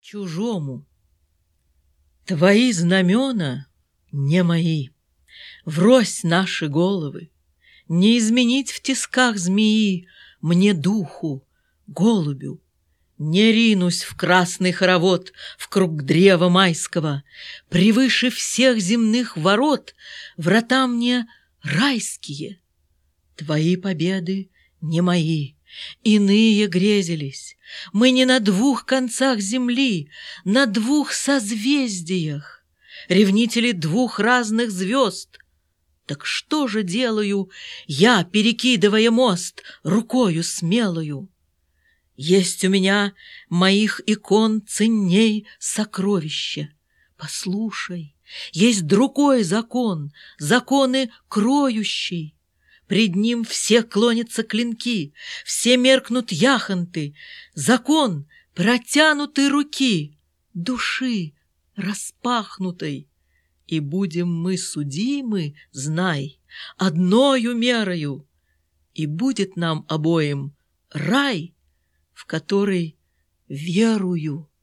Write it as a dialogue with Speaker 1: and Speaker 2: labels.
Speaker 1: чужому. Твои знамена не мои, врозь наши головы, не изменить в тисках змеи мне духу, голубю. Не ринусь в красный хоровод в круг древа майского, превыше всех земных ворот врата мне райские. Твои победы не мои, иные грезились. Мы не на двух концах земли, на двух созвездиях, ревнители двух разных звезд. Так что же делаю я, перекидывая мост рукою смелою? Есть у меня моих икон ценней сокровище. Послушай, есть другой закон, законы кроющий. Пред ним все клонятся клинки, все меркнут яхонты. Закон протянутой руки, души распахнутой. И будем мы судимы, знай, одною мерою, и будет нам обоим рай, в который верую.